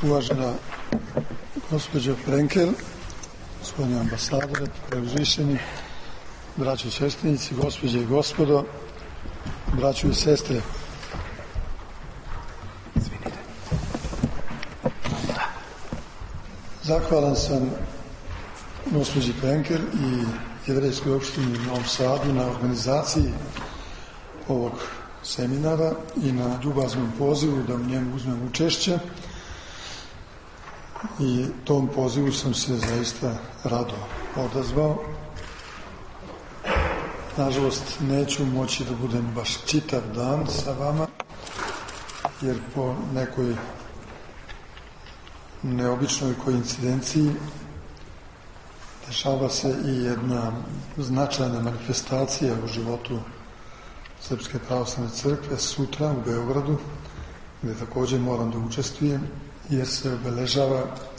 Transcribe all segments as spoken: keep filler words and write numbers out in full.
Uvažena gospođo Frenkel, gospodine ambasadore, preuzvišeni, braćo i sestrenici, gospođe i gospodo, braćo i sestre. Zahvalan sam gospođi Frenkel i Jevrejskoj opštini u Novom Sadu na organizaciji ovog seminara i na ljubaznom pozivu da u njemu uzmem učešće. I tom pozivu sam se zaista rado odazvao. Nažalost, neću moći da budem baš čitav dan sa vama, jer po nekoj neobičnoj koincidenciji dešava se i jedna značajna manifestacija u životu Srpske pravoslavne crkve sutra u Beogradu, gde također moram da učestvujem, jer se obeležava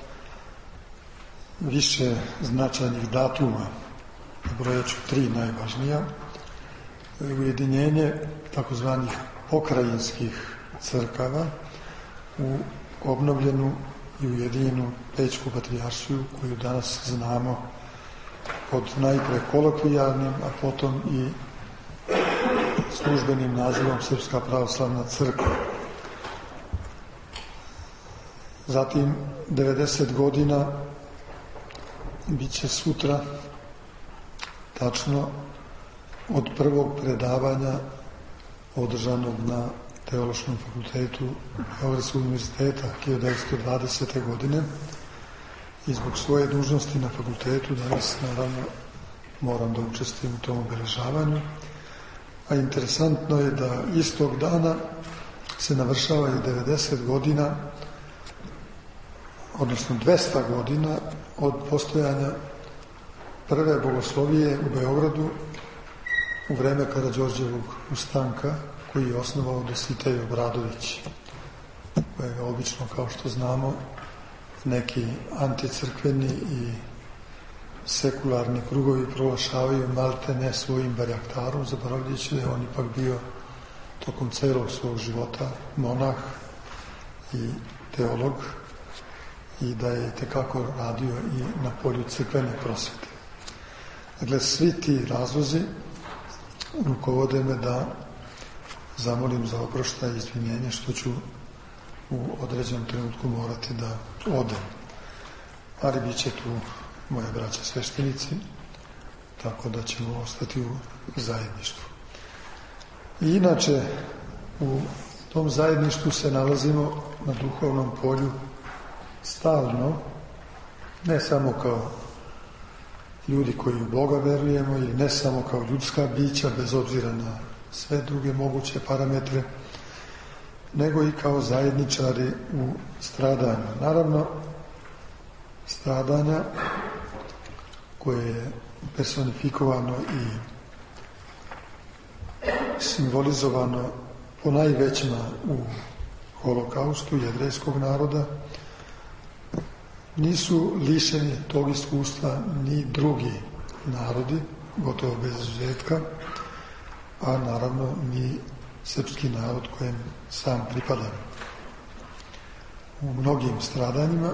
više značajnih datuma. Brojaću tri najvažnija. Ujedinjenje takozvanih pokrajinskih crkava u obnovljenu i ujedinjenu Pećku patrijaršiju, koju danas znamo pod najpre kolokvijalnim, a potom i službenim nazivom Srpska pravoslavna crkva. Zatim, devedeset godina bit će sutra tačno od prvog predavanja održanog na Teološkom fakultetu Beogradskog univerziteta hiljadu devetsto dvadesete. godine i zbog svoje dužnosti na fakultetu danas naravno moram da učestvujem u tom obeležavanju. A interesantno je da istog dana se navršava i devedeset godina, odnosno dvesta godina od postojanja prve bogoslovije u Beogradu u vreme Karađorđevog ustanka, koji je osnovao Dositej Obradović, koje obično, kao što znamo, neki anticrkveni i sekularni krugovi proglašavaju malte ne svojim barjaktarom, zaboravljajući da je on ipak bio tokom celog svog života monah i teolog i da je itekako radio i na polju crkvene prosvete. Dakle, svi ti razlozi rukovode me da zamolim za oproštaj i izvinjenje što ću u određenom trenutku morati da odem. Ali bit će tu moje braće sveštenici, tako da ćemo ostati u zajedništvu. I inače, u tom zajedništvu se nalazimo na duhovnom polju stalno, ne samo kao ljudi koji u Boga verujemo ili ne samo kao ljudska bića, bez obzira na sve druge moguće parametre, nego i kao zajedničari u stradanju. Naravno, stradanja koje je personifikovano i simbolizovano po najvećima u holokaustu jevrejskog naroda, nisu lišeni tog iskustva ni drugi narodi, gotovo bez izuzetka, a naravno ni srpski narod kojem sam pripadam. U mnogim stradanjima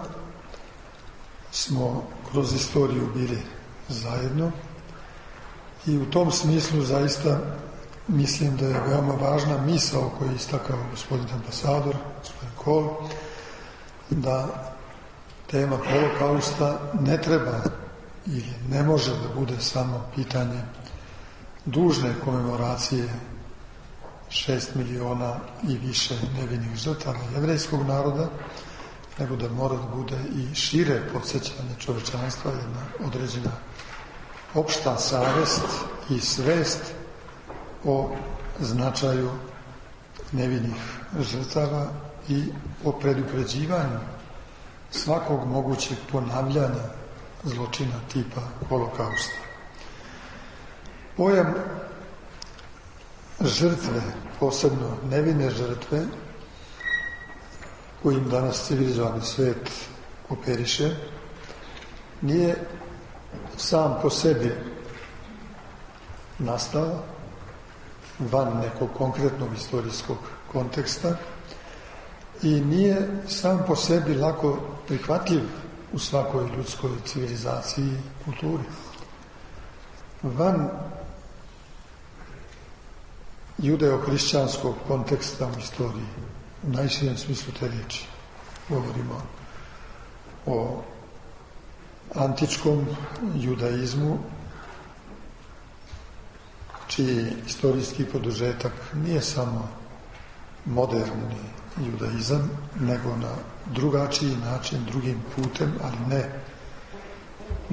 smo kroz istoriju bili zajedno i u tom smislu zaista mislim da je veoma važna misao koju je istakao gospodin ambasador, gospodin Kol, da tema holokausta ne treba ili ne može da bude samo pitanje dužne komemoracije šest miliona i više nevinih žrtava jevrejskog naroda, nego da mora da bude i šire podsjećanje čovečanstva, jedna određena opšta savest i svest o značaju nevinih žrtava i o predupređivanju svakog mogućeg ponavljanja zločina tipa holokausta. Pojam žrtve, posebno nevine žrtve, kojim danas civilizovani svet operiše, nije sam po sebi nastao van nekog konkretnog istorijskog konteksta i nije sam po sebi lako prihvatljiv u svakoj ljudskoj civilizaciji i kulturi. Van judeo-hrišćanskog konteksta u istoriji, u najširem smislu te riječi, govorimo o antičkom judaizmu, čiji istorijski produžetak nije samo moderni judaizam, nego na drugačiji način, drugim putem, ali ne